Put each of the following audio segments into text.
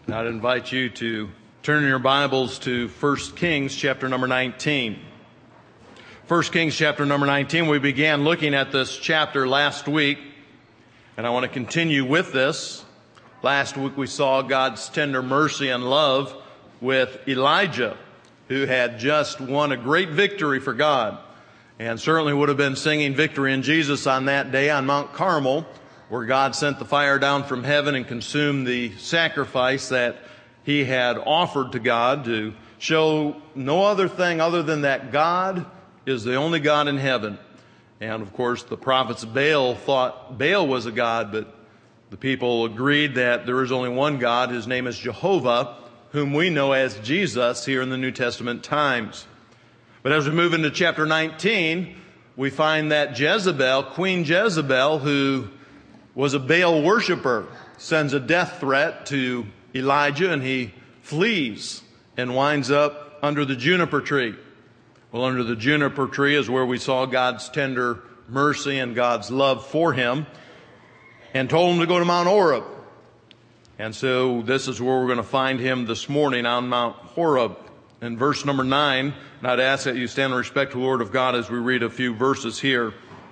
I'd invite you to turn your Bibles to 1 Kings chapter number 19. 1 Kings chapter number 19, we began looking at this chapter last week, and I want to continue with this. Last week we saw God's tender mercy and love with Elijah, who had just won a great victory for God, and certainly would have been singing victory in Jesus on that day on Mount Carmel, where God sent the fire down from heaven and consumed the sacrifice that he had offered to God to show no other thing other than that God is the only God in heaven. And of course, the prophets of Baal thought Baal was a God, but the people agreed that there is only one God. His name is Jehovah, whom we know as Jesus here in the New Testament times. But as we move into chapter 19, we find that Jezebel, Queen Jezebel, who was a Baal worshiper, sends a death threat to Elijah, and he flees and winds up under the juniper tree. Well, under the juniper tree is where we saw God's tender mercy and God's love for him, and told him to go to Mount Horeb. And so this is where we're going to find him this morning, on Mount Horeb. In verse number 9, and I'd ask that you stand in respect to the Word of God as we read a few verses here.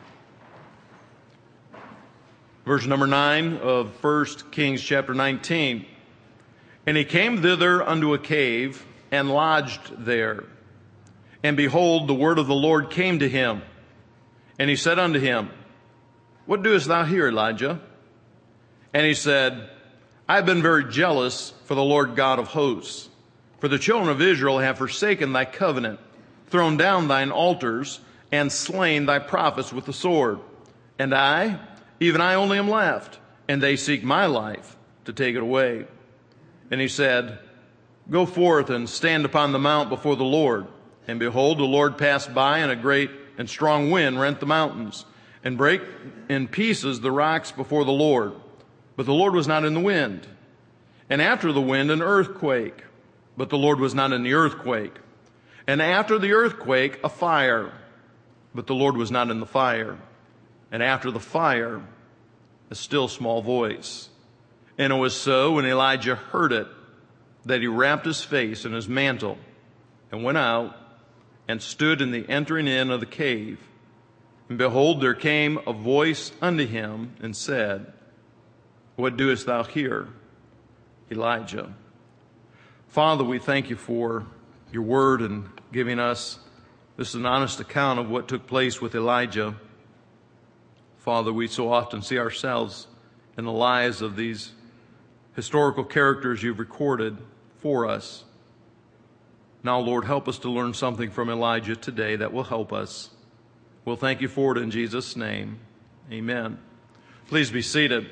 Verse number 9 of 1 Kings chapter 19. And he came thither unto a cave, and lodged there. And behold, the word of the Lord came to him. And he said unto him, What doest thou here, Elijah? And he said, I have been very jealous for the Lord God of hosts. For the children of Israel have forsaken thy covenant, thrown down thine altars, and slain thy prophets with the sword. And I, even I only am left, and they seek my life to take it away. And he said, Go forth and stand upon the mount before the Lord. And behold, the Lord passed by, and a great and strong wind rent the mountains, and brake in pieces the rocks before the Lord. But the Lord was not in the wind. And after the wind, an earthquake. But the Lord was not in the earthquake. And after the earthquake, a fire. But the Lord was not in the fire. And after the fire, a still small voice. And it was so, when Elijah heard it, that he wrapped his face in his mantle, and went out, and stood in the entering in of the cave. And behold, there came a voice unto him, and said, What doest thou here, Elijah? Father, we thank you for your word and giving us this an honest account of what took place with Elijah. Father, we so often see ourselves in the lives of these historical characters you've recorded for us. Now, Lord, help us to learn something from Elijah today that will help us. We'll thank you for it in Jesus' name. Amen. Please be seated.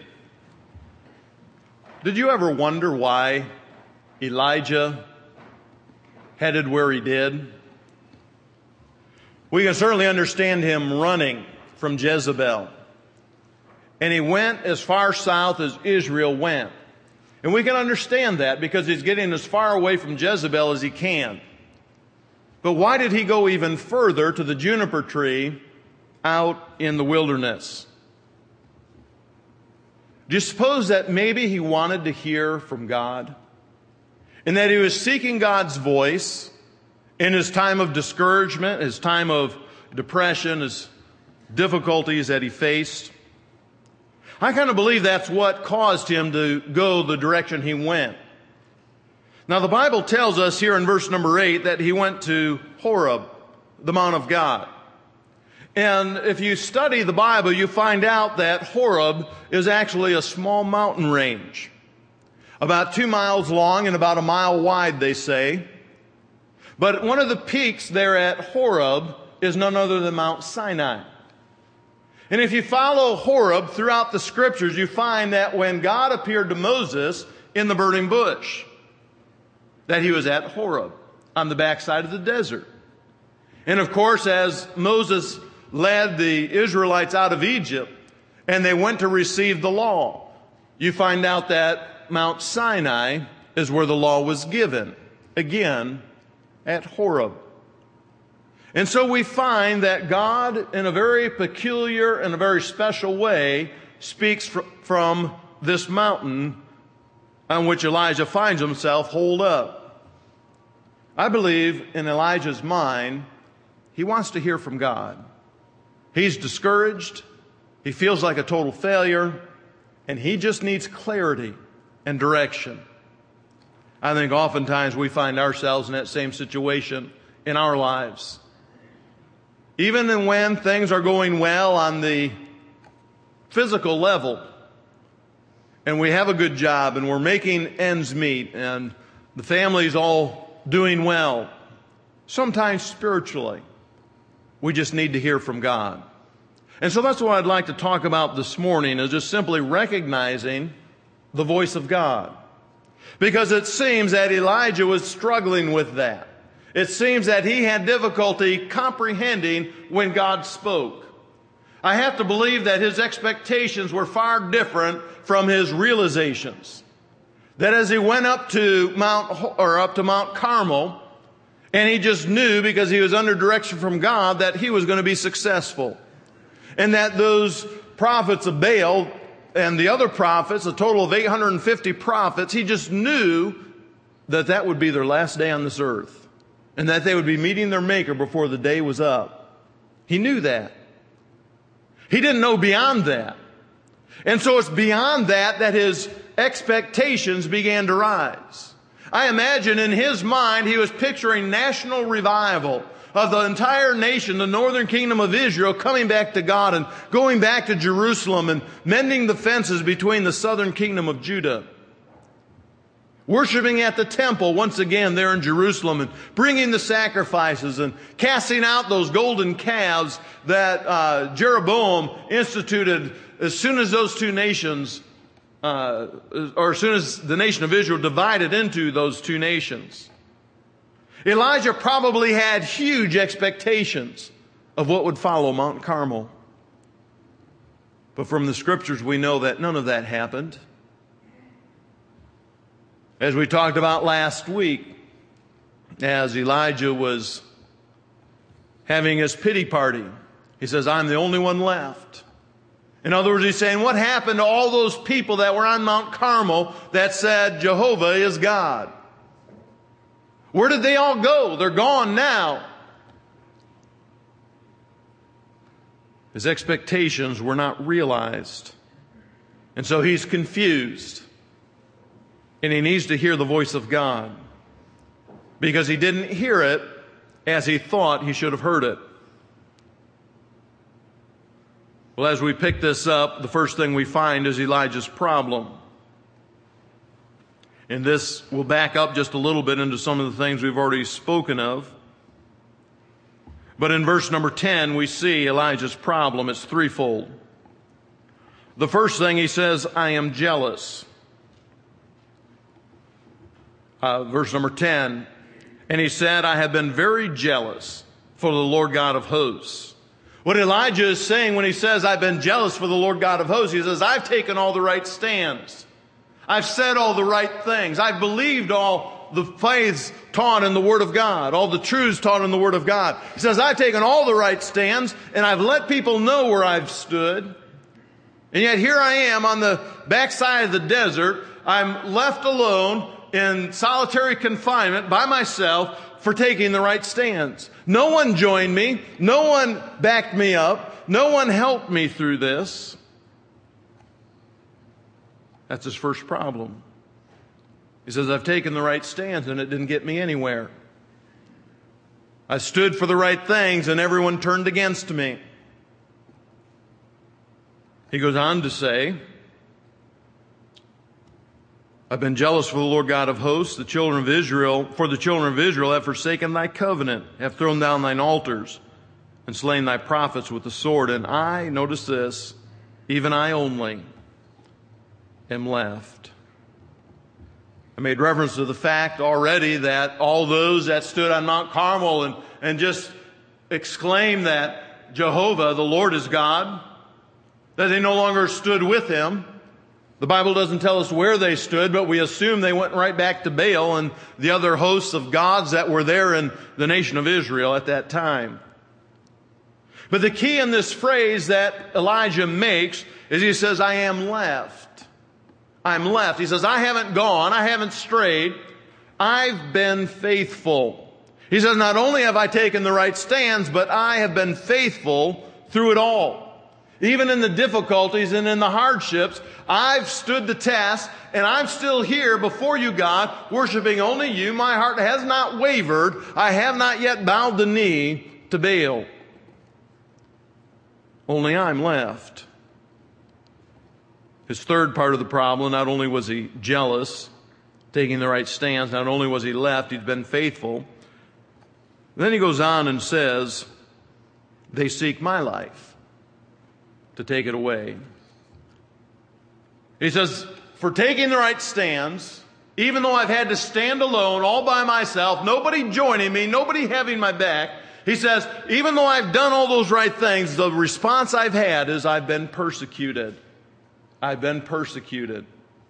Did you ever wonder why Elijah headed where he did? We can certainly understand him running from Jezebel. And he went as far south as Israel went. And we can understand that because he's getting as far away from Jezebel as he can. But why did he go even further to the juniper tree out in the wilderness? Do you suppose that maybe he wanted to hear from God? And that he was seeking God's voice in his time of discouragement, his time of depression, his difficulties that he faced? I kind of believe that's what caused him to go the direction he went. Now, the Bible tells us here in verse number 8 that he went to Horeb, the Mount of God. And if you study the Bible, you find out that Horeb is actually a small mountain range, about 2 miles long and about a mile wide, they say. But one of the peaks there at Horeb is none other than Mount Sinai. And if you follow Horeb throughout the scriptures, you find that when God appeared to Moses in the burning bush, that he was at Horeb on the backside of the desert. And of course, as Moses led the Israelites out of Egypt and they went to receive the law, you find out that Mount Sinai is where the law was given, again at Horeb. And so we find that God, in a very peculiar and a very special way, speaks from this mountain on which Elijah finds himself holed up. I believe in Elijah's mind, he wants to hear from God. He's discouraged. He feels like a total failure, and he just needs clarity and direction. I think oftentimes we find ourselves in that same situation in our lives. Even when things are going well on the physical level, and we have a good job, and we're making ends meet, and the family's all doing well, sometimes spiritually, we just need to hear from God. And so that's what I'd like to talk about this morning, is just simply recognizing the voice of God. Because it seems that Elijah was struggling with that. It seems that he had difficulty comprehending when God spoke. I have to believe that his expectations were far different from his realizations. That as he went up to Mount Carmel, and he just knew, because he was under direction from God, that he was going to be successful. And that those prophets of Baal and the other prophets, a total of 850 prophets, he just knew that that would be their last day on this earth, and that they would be meeting their Maker before the day was up. He knew that. He didn't know beyond that. And so it's beyond that his expectations began to rise. I imagine in his mind he was picturing national revival of the entire nation, the northern kingdom of Israel, coming back to God and going back to Jerusalem and mending the fences between the southern kingdom of Judah. Worshiping at the temple once again there in Jerusalem, and bringing the sacrifices and casting out those golden calves that Jeroboam instituted as soon as those two nations, or as soon as the nation of Israel divided into those two nations. Elijah probably had huge expectations of what would follow Mount Carmel. But from the scriptures we know that none of that happened. As we talked about last week, as Elijah was having his pity party, he says, I'm the only one left. In other words, he's saying, what happened to all those people that were on Mount Carmel that said Jehovah is God? Where did they all go? They're gone now. His expectations were not realized. And so he's confused. And he needs to hear the voice of God, because he didn't hear it as he thought he should have heard it. Well, as we pick this up, the first thing we find is Elijah's problem. And this will back up just a little bit into some of the things we've already spoken of. But in verse number 10, we see Elijah's problem. It's threefold. The first thing he says, I am jealous. Verse number 10, and he said, I have been very jealous for the Lord God of hosts. What Elijah is saying when he says, I've been jealous for the Lord God of hosts, he says, I've taken all the right stands. I've said all the right things. I've believed all the faiths taught in the Word of God, all the truths taught in the Word of God. He says, I've taken all the right stands, and I've let people know where I've stood. And yet here I am on the backside of the desert. I'm left alone in solitary confinement by myself for taking the right stands. No one joined me. No one backed me up. No one helped me through this. That's his first problem. He says, I've taken the right stands and it didn't get me anywhere. I stood for the right things and everyone turned against me. He goes on to say, I've been jealous for the Lord God of hosts, the children of Israel have forsaken thy covenant, have thrown down thine altars, and slain thy prophets with the sword. And I, notice this, even I only am left. I made reference to the fact already that all those that stood on Mount Carmel and just exclaimed that Jehovah, the Lord, is God, that they no longer stood with him. The Bible doesn't tell us where they stood, but we assume they went right back to Baal and the other hosts of gods that were there in the nation of Israel at that time. But the key in this phrase that Elijah makes is he says, I am left. I'm left. He says, I haven't gone. I haven't strayed. I've been faithful. He says, not only have I taken the right stands, but I have been faithful through it all. Even in the difficulties and in the hardships, I've stood the test, and I'm still here before you, God, worshiping only you. My heart has not wavered. I have not yet bowed the knee to Baal. Only I'm left. His third part of the problem, not only was he jealous, taking the right stance, not only was he left, he'd been faithful. Then he goes on and says, they seek my life to take it away. He says, for taking the right stands, even though I've had to stand alone all by myself, nobody joining me, nobody having my back, he says, even though I've done all those right things, the response I've had is I've been persecuted. I've been persecuted.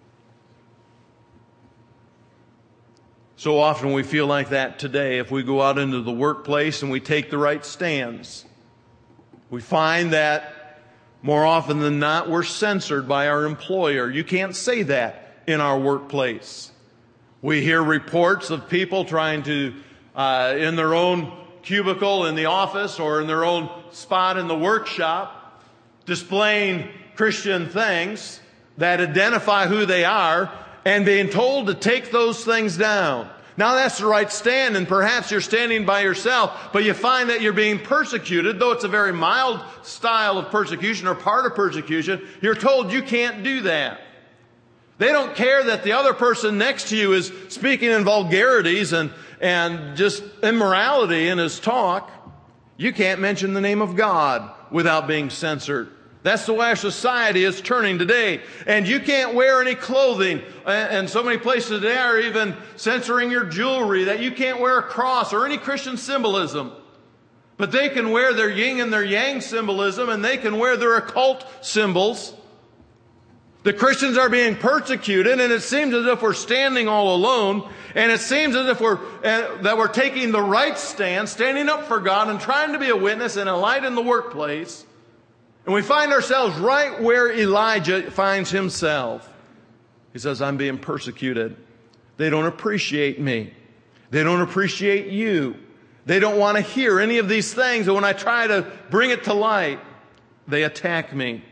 So often we feel like that today. If we go out into the workplace and we take the right stands, we find that more often than not, we're censored by our employer. You can't say that in our workplace. We hear reports of people trying to, in their own cubicle in the office or in their own spot in the workshop, displaying Christian things that identify who they are and being told to take those things down. Now that's the right stand, and perhaps you're standing by yourself, but you find that you're being persecuted, though it's a very mild style of persecution or part of persecution, you're told you can't do that. They don't care that the other person next to you is speaking in vulgarities and just immorality in his talk. You can't mention the name of God without being censored. That's the way our society is turning today. And you can't wear any clothing. And so many places today are even censoring your jewelry, that you can't wear a cross or any Christian symbolism. But they can wear their yin and their yang symbolism, and they can wear their occult symbols. The Christians are being persecuted, and it seems as if we're standing all alone, and it seems as if we're taking the right stand, standing up for God and trying to be a witness and a light in the workplace. And we find ourselves right where Elijah finds himself. He says, I'm being persecuted. They don't appreciate me. They don't appreciate you. They don't want to hear any of these things. And when I try to bring it to light, they attack me.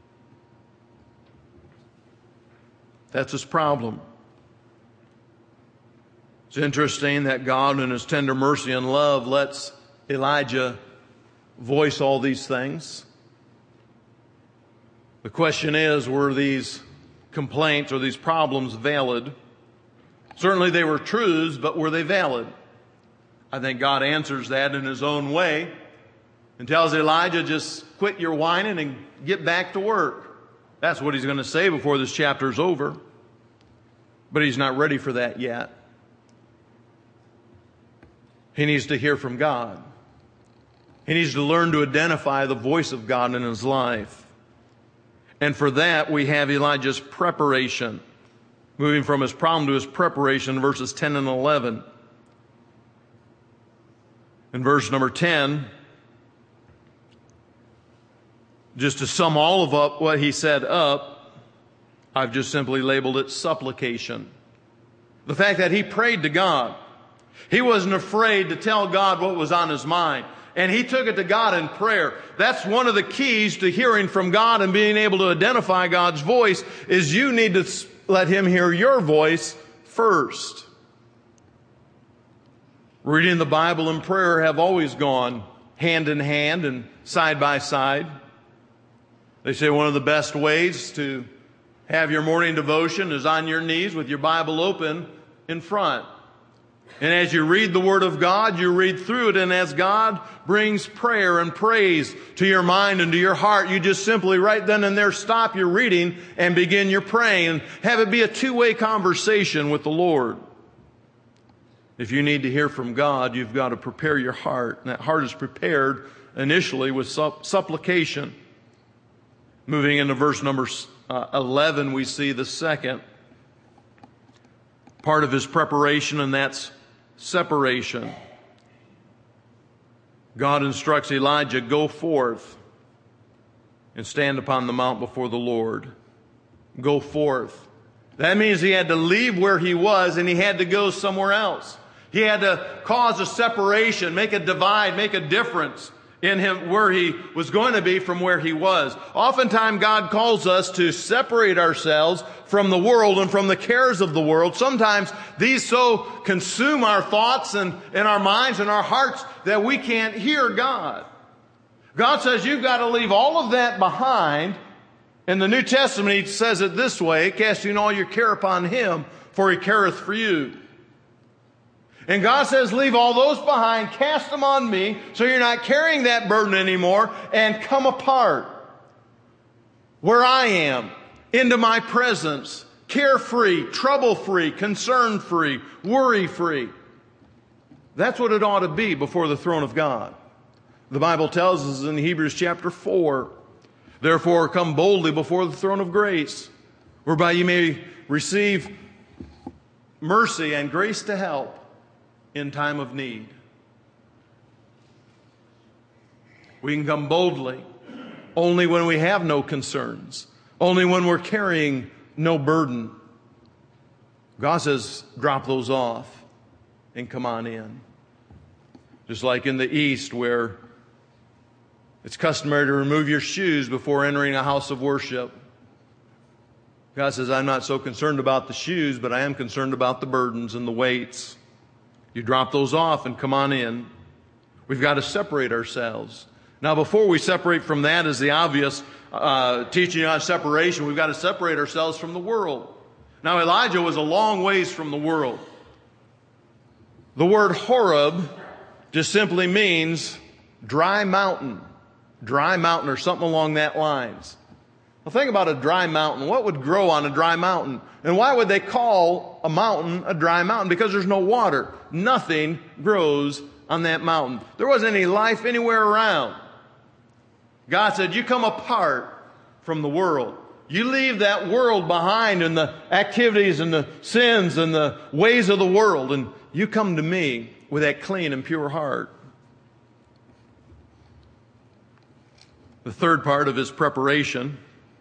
That's his problem. It's interesting that God in his tender mercy and love lets Elijah voice all these things. The question is, were these complaints or these problems valid? Certainly they were truths, but were they valid? I think God answers that in his own way and tells Elijah, just quit your whining and get back to work. That's what he's going to say before this chapter is over. But he's not ready for that yet. He needs to hear from God. He needs to learn to identify the voice of God in his life. And for that, we have Elijah's preparation. Moving from his problem to his preparation, verses 10 and 11. In verse number 10, just to sum all of up what he said up, I've just simply labeled it supplication. The fact that he prayed to God. He wasn't afraid to tell God what was on his mind. And he took it to God in prayer. That's one of the keys to hearing from God and being able to identify God's voice, is you need to let him hear your voice first. Reading the Bible and prayer have always gone hand in hand and side by side. They say one of the best ways to have your morning devotion is on your knees with your Bible open in front. And as you read the Word of God, you read through it, and as God brings prayer and praise to your mind and to your heart, you just simply right then and there stop your reading and begin your praying, and have it be a two-way conversation with the Lord. If you need to hear from God, you've got to prepare your heart, and that heart is prepared initially with supplication. Moving into verse number 11, we see the second part of his preparation, and that's separation. God instructs Elijah, go forth and stand upon the mount before the Lord. Go forth. That means he had to leave where he was and he had to go somewhere else. He had to cause a separation, make a divide, make a difference in him where he was going to be from where he was. Oftentimes God calls us to separate ourselves from the world and from the cares of the world. Sometimes these so consume our thoughts and our minds and our hearts that we can't hear God. God says you've got to leave all of that behind. In the New Testament, he says it this way, casting all your care upon him, for he careth for you. And God says, leave all those behind, cast them on me, so you're not carrying that burden anymore, and come apart where I am, into my presence, carefree, trouble-free, concern-free, worry-free. That's what it ought to be before the throne of God. The Bible tells us in Hebrews chapter 4, therefore come boldly before the throne of grace, whereby you may receive mercy and grace to help in time of need. We can come boldly only when we have no concerns, only when we're carrying no burden. God says, drop those off and come on in. Just like in the East where it's customary to remove your shoes before entering a house of worship. God says, I'm not so concerned about the shoes, but I am concerned about the burdens and the weights. You drop those off and come on in. We've got to separate ourselves. Now, before we separate from that is the obvious teaching on separation. We've got to separate ourselves from the world. Now, Elijah was a long ways from the world. The word Horeb just simply means dry mountain or something along that lines. Well, think about a dry mountain. What would grow on a dry mountain? And why would they call a mountain a dry mountain? Because there's no water. Nothing grows on that mountain. There wasn't any life anywhere around. God said, you come apart from the world. You leave that world behind and the activities and the sins and the ways of the world, and you come to me with that clean and pure heart. The third part of his preparation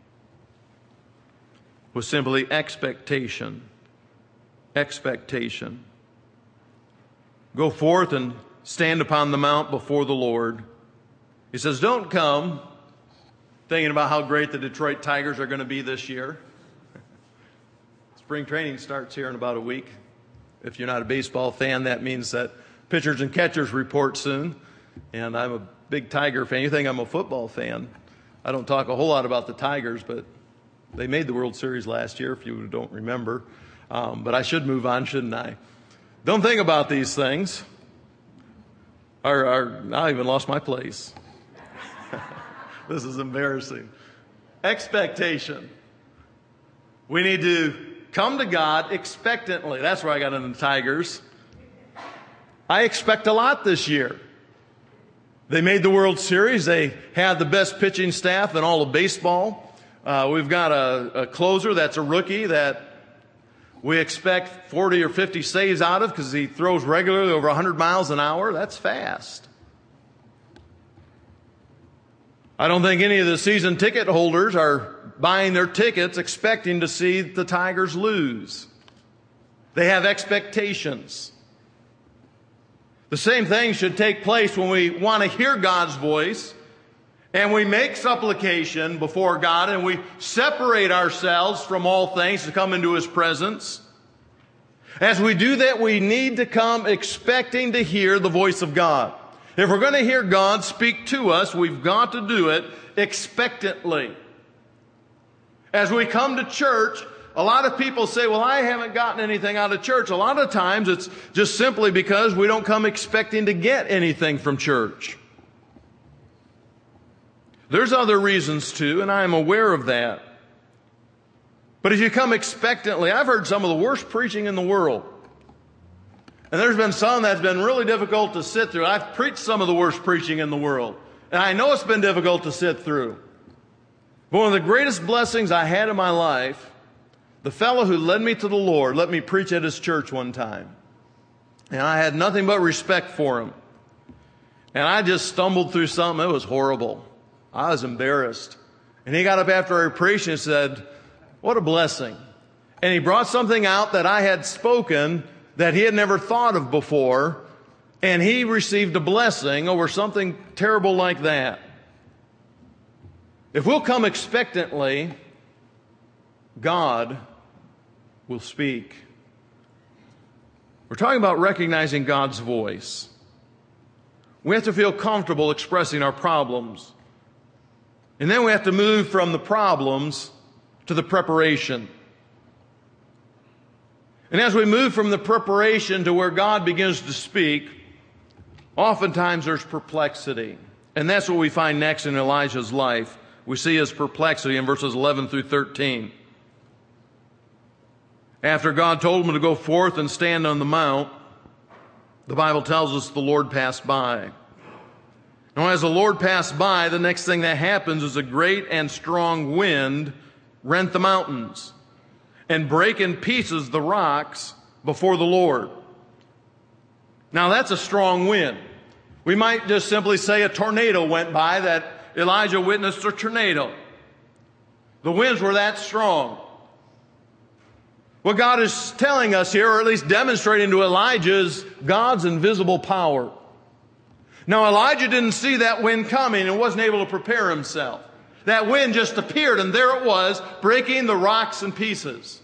was simply expectation. Expectation. Go forth and stand upon the mount before the Lord. He says, don't come thinking about how great the Detroit Tigers are going to be this year. Spring training starts here in about a week. If you're not a baseball fan, that means that pitchers and catchers report soon. And I'm a big Tiger fan. You think I'm a football fan. I don't talk a whole lot about the Tigers, but they made the World Series last year, if you don't remember. But I should move on, shouldn't I? Don't think about these things. I even lost my place. This is embarrassing. Expectation. We need to come to God expectantly. That's where I got into the Tigers. I expect a lot this year. They made the World Series. They had the best pitching staff in all of baseball. We've got a closer that's a rookie that we expect 40 or 50 saves out of because he throws regularly over 100 miles an hour. That's fast. I don't think any of the season ticket holders are buying their tickets expecting to see the Tigers lose. They have expectations. The same thing should take place when we want to hear God's voice and we make supplication before God and we separate ourselves from all things to come into His presence. As we do that, we need to come expecting to hear the voice of God. If we're going to hear God speak to us, we've got to do it expectantly. As we come to church, a lot of people say, well, I haven't gotten anything out of church. A lot of times it's just simply because we don't come expecting to get anything from church. There's other reasons too, and I am aware of that. But if you come expectantly, I've heard some of the worst preaching in the world. And there's been some that's been really difficult to sit through. I've preached some of the worst preaching in the world. And I know it's been difficult to sit through. But one of the greatest blessings I had in my life, the fellow who led me to the Lord let me preach at his church one time. And I had nothing but respect for him. And I just stumbled through something. It was horrible. I was embarrassed. And he got up after I preached and said, what a blessing. And he brought something out that I had spoken that he had never thought of before, and he received a blessing over something terrible like that. If we'll come expectantly, God will speak. We're talking about recognizing God's voice. We have to feel comfortable expressing our problems. And then we have to move from the problems to the preparation. And as we move from the preparation to where God begins to speak, oftentimes there's perplexity. And that's what we find next in Elijah's life. We see his perplexity in verses 11 through 13. After God told him to go forth and stand on the mount, the Bible tells us the Lord passed by. Now, as the Lord passed by, the next thing that happens is a great and strong wind rent the mountains and break in pieces the rocks before the Lord. Now, that's a strong wind. We might just simply say a tornado went by, that Elijah witnessed a tornado. The winds were that strong. What God is telling us here, or at least demonstrating to Elijah, is God's invisible power. Now, Elijah didn't see that wind coming and wasn't able to prepare himself. That wind just appeared, and there it was, breaking the rocks in pieces.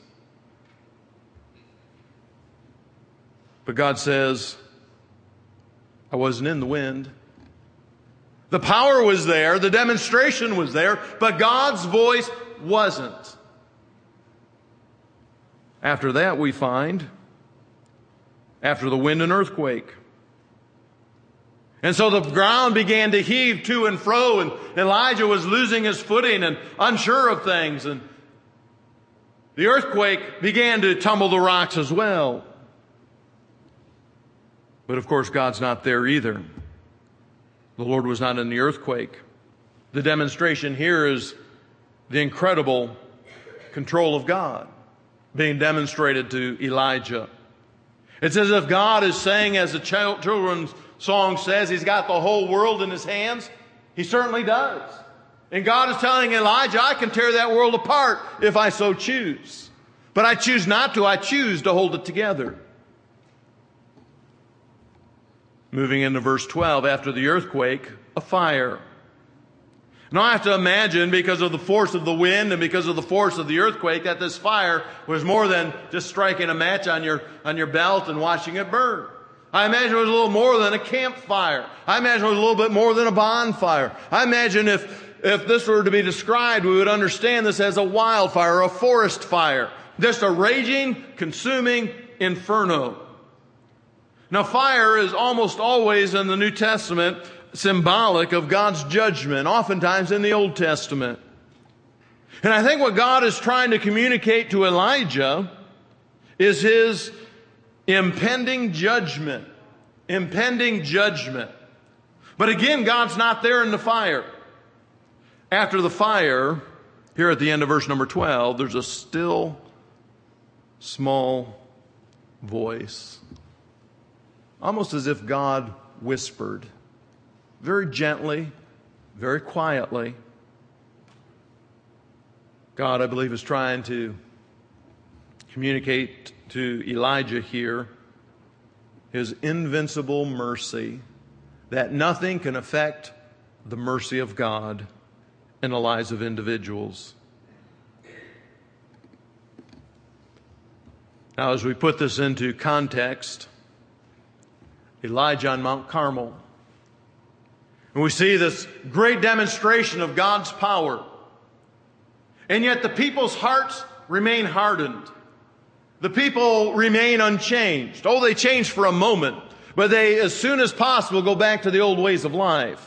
But God says, I wasn't in the wind. The power was there, the demonstration was there, but God's voice wasn't. After that, we find, after the wind, an earthquake. And so the ground began to heave to and fro, and Elijah was losing his footing and unsure of things. And the earthquake began to tumble the rocks as well. But of course, God's not there either. The Lord was not in the earthquake. The demonstration here is the incredible control of God being demonstrated to Elijah. It's as if God is saying, as the children's song says, He's got the whole world in His hands. He certainly does. And God is telling Elijah, I can tear that world apart if I so choose. But I choose not to. I choose to hold it together. Moving into verse 12, after the earthquake, a fire. Now I have to imagine, because of the force of the wind and because of the force of the earthquake, that this fire was more than just striking a match on your belt and watching it burn. I imagine it was a little more than a campfire. I imagine it was a little bit more than a bonfire. I imagine if this were to be described, we would understand this as a wildfire, a forest fire. Just a raging, consuming inferno. Now, fire is almost always in the New Testament symbolic of God's judgment, oftentimes in the Old Testament. And I think what God is trying to communicate to Elijah is His impending judgment. Impending judgment. But again, God's not there in the fire. After the fire, here at the end of verse number 12, there's a still, small voice. Almost as if God whispered, very gently, very quietly. God, I believe, is trying to communicate to Elijah here His invincible mercy, that nothing can affect the mercy of God in the lives of individuals. Now, as we put this into context, Elijah on Mount Carmel. And we see this great demonstration of God's power. And yet the people's hearts remain hardened. The people remain unchanged. Oh, they change for a moment, but they, as soon as possible, go back to the old ways of life.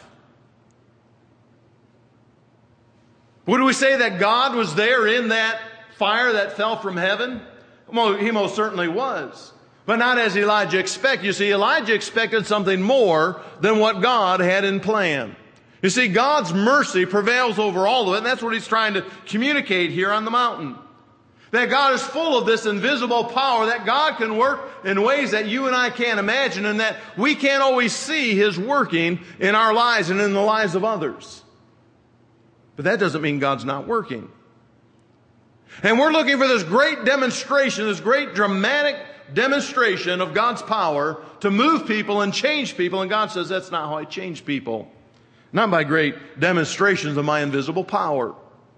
Would we say that God was there in that fire that fell from heaven? Well, He most certainly was. But not as Elijah expected. You see, Elijah expected something more than what God had in plan. You see, God's mercy prevails over all of it, and that's what He's trying to communicate here on the mountain. That God is full of this invisible power, that God can work in ways that you and I can't imagine, and that we can't always see His working in our lives and in the lives of others. But that doesn't mean God's not working. And we're looking for this great demonstration, this great dramatic demonstration of God's power to move people and change people. And God says, that's not how I change people. Not by great demonstrations of my invisible power.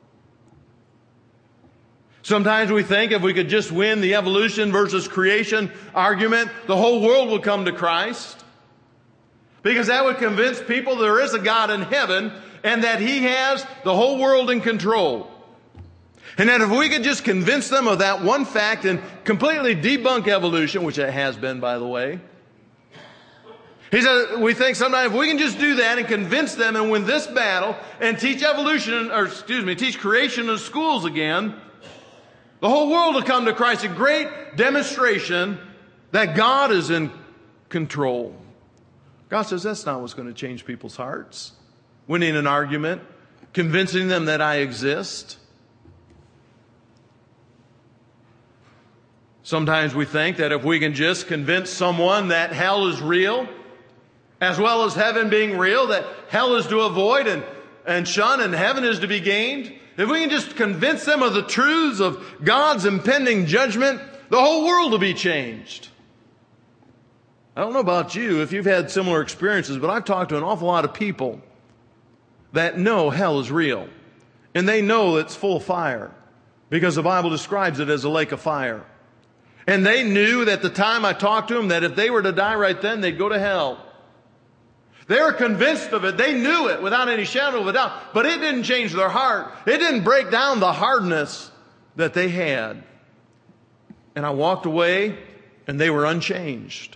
Sometimes we think if we could just win the evolution versus creation argument, the whole world would come to Christ. Because that would convince people there is a God in heaven and that He has the whole world in control. And that if we could just convince them of that one fact and completely debunk evolution, which it has been, by the way. He says, we think sometimes if we can just do that and convince them and win this battle and teach teach creation in schools again, the whole world will come to Christ. A great demonstration that God is in control. God says that's not what's going to change people's hearts. Winning an argument, convincing them that I exist. Sometimes we think that if we can just convince someone that hell is real, as well as heaven being real, that hell is to avoid and shun and heaven is to be gained, if we can just convince them of the truths of God's impending judgment, the whole world will be changed. I don't know about you, if you've had similar experiences, but I've talked to an awful lot of people that know hell is real. And they know it's full of fire because the Bible describes it as a lake of fire. And they knew at the time I talked to them that if they were to die right then, they'd go to hell. They were convinced of it. They knew it without any shadow of a doubt. But it didn't change their heart. It didn't break down the hardness that they had. And I walked away and they were unchanged.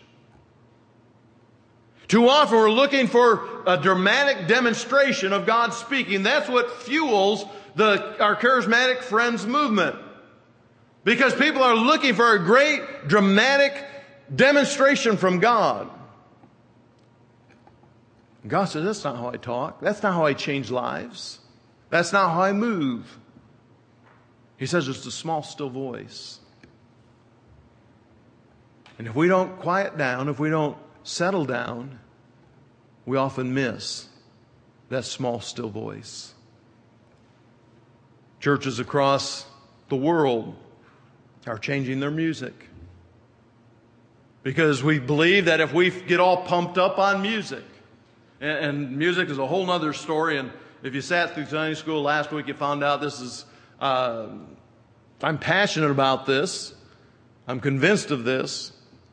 Too often we're looking for a dramatic demonstration of God speaking. That's what fuels our charismatic friends movement. Because people are looking for a great dramatic demonstration from God. God says, that's not how I talk. That's not how I change lives. That's not how I move. He says it's a small, still voice. And if we don't quiet down, if we don't settle down, we often miss that small, still voice. Churches across the world are changing their music. Because we believe that if we get all pumped up on music, and music is a whole other story, and if you sat through Sunday school last week, you found out this is, I'm passionate about this, I'm convinced of this,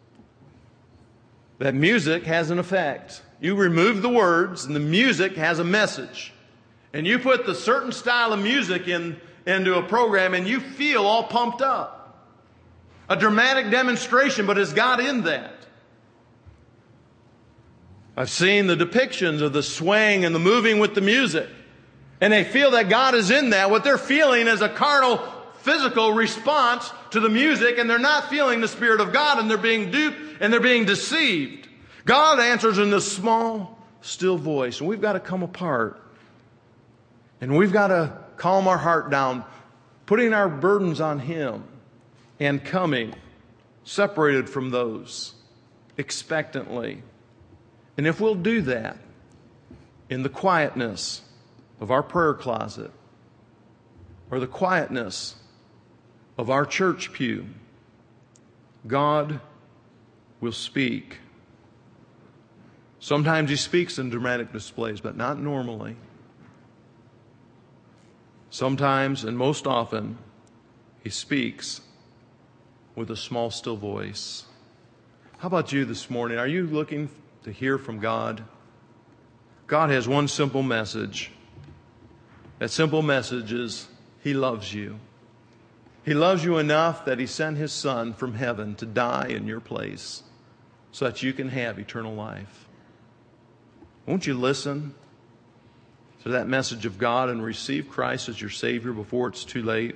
that music has an effect. You remove the words, and the music has a message. And you put the certain style of music into a program, and you feel all pumped up. A dramatic demonstration, but is God in that? I've seen the depictions of the swaying and the moving with the music. And they feel that God is in that. What they're feeling is a carnal, physical response to the music, and they're not feeling the Spirit of God, and they're being duped and they're being deceived. God answers in this small, still voice. And we've got to come apart. And we've got to calm our heart down, putting our burdens on Him. And coming, separated from those, expectantly. And if we'll do that in the quietness of our prayer closet or the quietness of our church pew, God will speak. Sometimes He speaks in dramatic displays, but not normally. Sometimes, and most often, He speaks with a small, still voice. How about you this morning? Are you looking to hear from God? God has one simple message. That simple message is He loves you. He loves you enough that He sent His Son from heaven to die in your place so that you can have eternal life. Won't you listen to that message of God and receive Christ as your Savior before it's too late?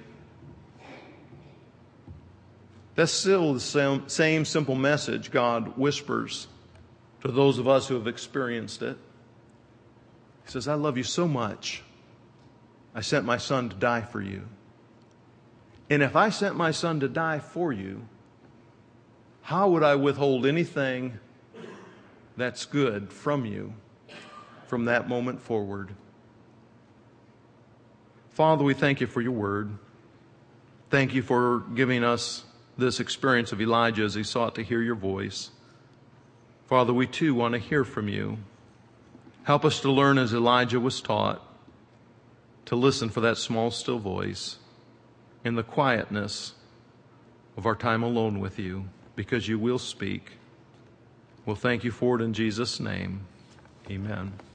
That's still the same simple message God whispers to those of us who have experienced it. He says, I love you so much, I sent my Son to die for you. And if I sent my Son to die for you, how would I withhold anything that's good from you from that moment forward? Father, we thank you for your word. Thank you for giving us this experience of Elijah as he sought to hear your voice. Father, we too want to hear from you. Help us to learn as Elijah was taught, to listen for that small, still voice in the quietness of our time alone with you, because you will speak. We'll thank you for it in Jesus' name. Amen.